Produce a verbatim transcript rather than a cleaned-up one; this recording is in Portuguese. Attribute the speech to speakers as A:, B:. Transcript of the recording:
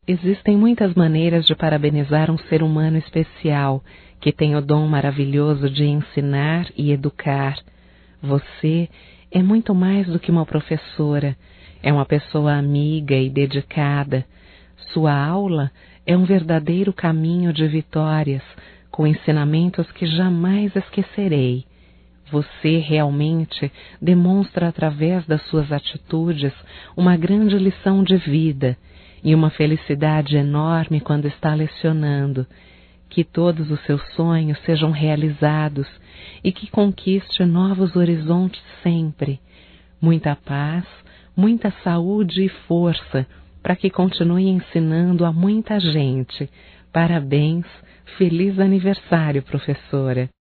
A: Existem muitas maneiras de parabenizar um ser humano especial, que tem o dom maravilhoso de ensinar e educar. Você é muito mais do que uma professora, é uma pessoa amiga e dedicada. Sua aula é um verdadeiro caminho de vitórias, com ensinamentos que jamais esquecerei. Você realmente demonstra através das suas atitudes uma grande lição de vida e uma felicidade enorme quando está lecionando. Que todos os seus sonhos sejam realizados e que conquiste novos horizontes sempre. Muita paz, muita saúde e força para que continue ensinando a muita gente. Parabéns, feliz aniversário, professora!